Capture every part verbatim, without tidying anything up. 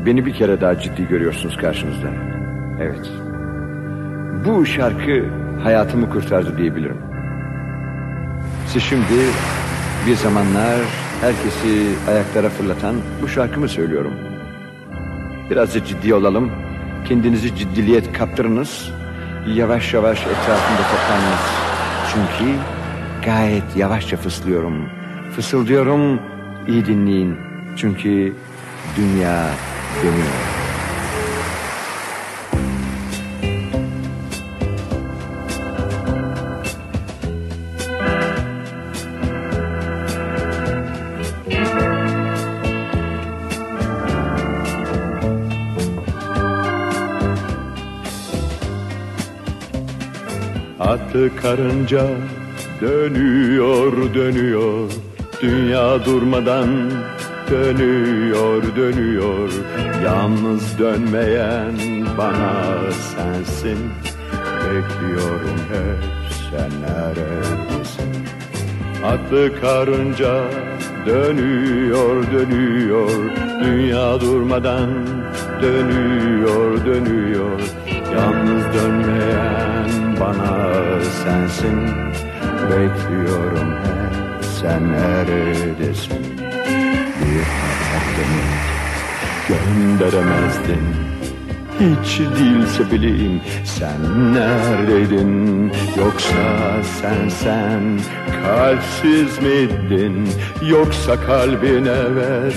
beni bir kere daha ciddi görüyorsunuz karşınızda. Evet. Bu şarkı hayatımı kurtardı diyebilirim. Size şimdi bir zamanlar herkesi ayaklara fırlatan bu şarkımı söylüyorum. Biraz da ciddi olalım. Kendinizi ciddiliğe kaptırınız. Yavaş yavaş etrafında toplanınız. Çünkü gayet yavaşça fıslıyorum. Fısıldıyorum, iyi dinleyin. Çünkü dünya dönüyor. Atlı karınca dönüyor dönüyor, dünya durmadan dönüyor dönüyor. Yalnız dönmeyen bana sensin, bekliyorum hep sen neredesin? Atlı karınca dönüyor dönüyor, dünya durmadan dönüyor dönüyor. Yalnız dönmeyen bana sensin, bekliyorum hep sen neredesin? Bir haberimi gönderemezdin, hiç değilse bileyim sen neredeydin? Yoksa sen sen kalpsiz miydin? Yoksa kalbin evet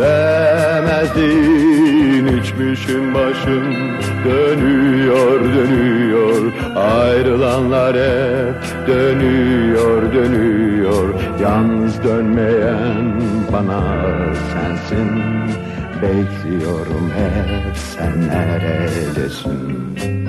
sevemezdin? İçmişim başım dönüyor dönüyor, ayrılanlar hep dönüyor dönüyor. Yalnız dönmeyen bana sensin, bekliyorum hep sen neredesin?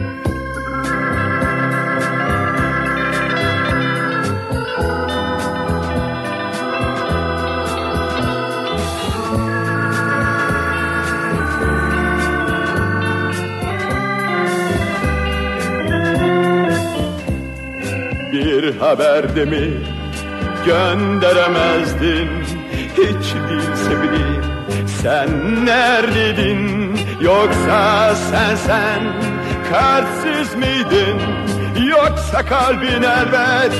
Bir haberde mi gönderemezdin? Hiç değilse bileyim sen neredeydin? Yoksa sen sen kalpsiz miydin? Yoksa kalbin elbet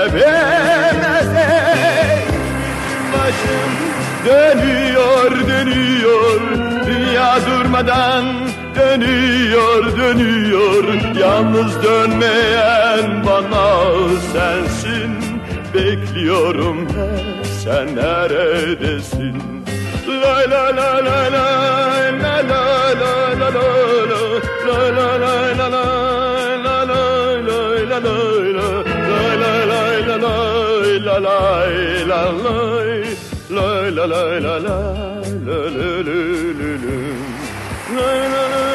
sevemezdi. Başım dönüyor dönüyor, dünya durmadan dönüyor dönüyor. Yalnız dönmeyen bana sensin, bekliyorum hep sen neredesin? La la la la la la la la la la la la la la la la la la la